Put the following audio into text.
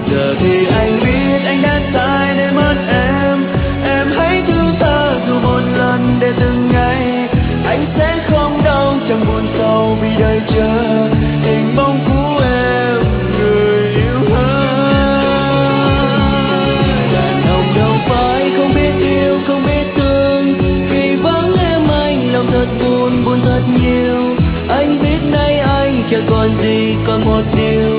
Giờ thì anh biết anh đã sai để mất em hãy thứ tha dù một lần để từng ngày anh sẽ không đau chẳng buồn sâu vì đời chờ hình bóng cũ em người yêu ơi. Đàn ông đâu phải không biết yêu không biết thương, vì vắng em anh lòng thật buồn buồn thật nhiều. Anh biết nay anh chẳng còn gì còn một điều